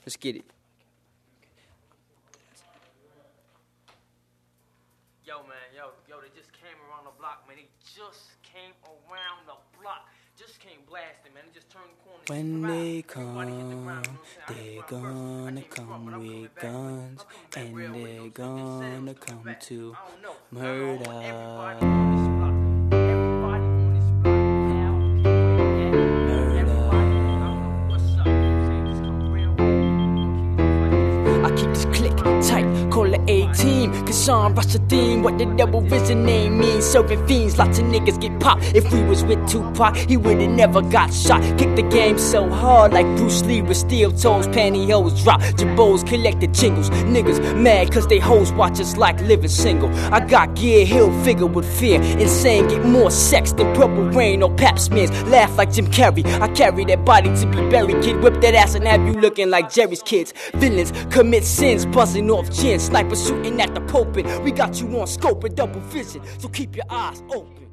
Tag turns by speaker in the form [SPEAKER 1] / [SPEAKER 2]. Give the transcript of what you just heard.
[SPEAKER 1] Let's get it.
[SPEAKER 2] Yo, man, yo, they just came around the block, man. They just came around the block. Just came blasting, man. They just turned the corner.
[SPEAKER 1] When they come, they're gonna come with guns, and they're gonna come to murder. Call it A-Team, Kashan Rashideen, what the double vision name means. Serving fiends, lots of niggas get popped. If we was with Tupac, he would've never got shot. Kick the game so hard like Bruce Lee with steel toes, pantyhose drop. Jabos collected jingles. Niggas mad cause they hoes watch us like living single. I got gear, he'll figure with fear. Insane, get more sex than Purple Rain or Pap smears. Laugh like Jim Carrey, I carry that body to be buried. Kid, whip that ass and have you looking like Jerry's kids. Villains commit sins, buzzing off gin. Sniper shooting at the pulpit. We got you on scope and double vision, so keep your eyes open.